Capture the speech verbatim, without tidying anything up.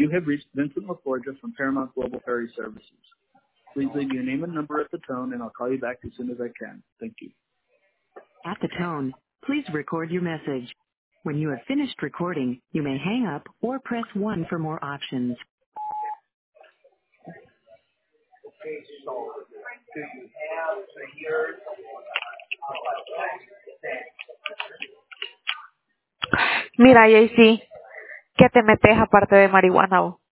You have reached Vincent LaForgia from Paramount Global Ferry Services. Please leave your name and number at the tone, and I'll call you back as soon as I can. Thank you. At the tone, please record your message. When you have finished recording, you may hang up or press one for more options. Mira, Jaycee, ¿qué te metes aparte de marihuana vos?